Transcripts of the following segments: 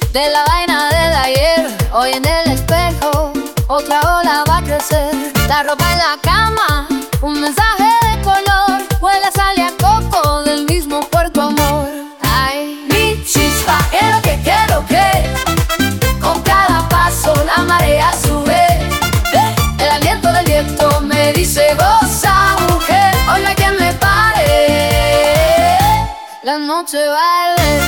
De la vaina del ayer, hoy en el espejo otra ola va a crecer. La ropa en la cama, un mensaje de color, huele a sal y a coco del mismo puerto amor. Ay, mi chispa, quiero que con cada paso la marea sube. El aliento del viento me dice goza, mujer, hoy no hay quien me pare. La noche vale.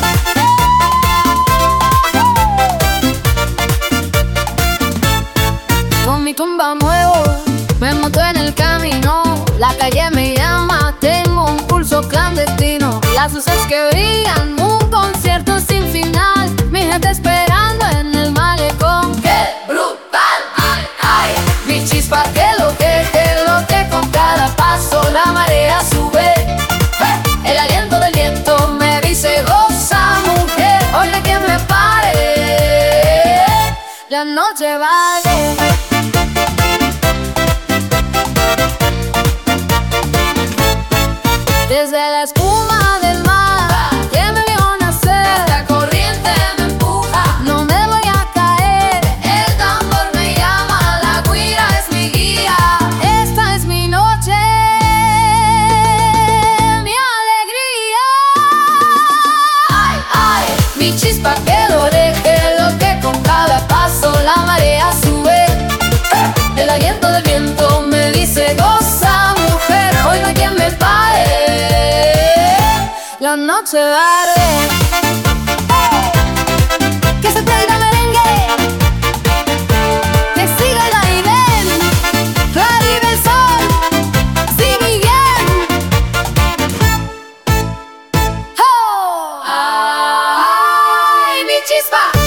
Con mi tumba muevo, me monto en el camino. La calle me llama, tengo un pulso clandestino. Las luces que brillan, un concierto sin final. Mi gente esperando en el malecón. ¡Qué brutal! ¡Ay, ay! Mi chispa, que lo que con cada paso la marea sube. El aliento del viento me dice goza, mujer, hoy no hay quien me pare. La noche vale. Desde la espuma del mar que me vio nacer, la corriente me empuja, no me voy a caer. El tambor me llama, la guira es mi guía. Esta es mi noche, mi alegría. Ay, ay, mi chispa, que lo que con cada paso la marea sube. El aliento del viento me dice goza, mujer, hoy no hay quien me pare. La noche vale. Que se prenda merengue, que siga el vaivén, arriba el sol, sí, Miguel. ¡Oh! ¡Ay, mi chispa!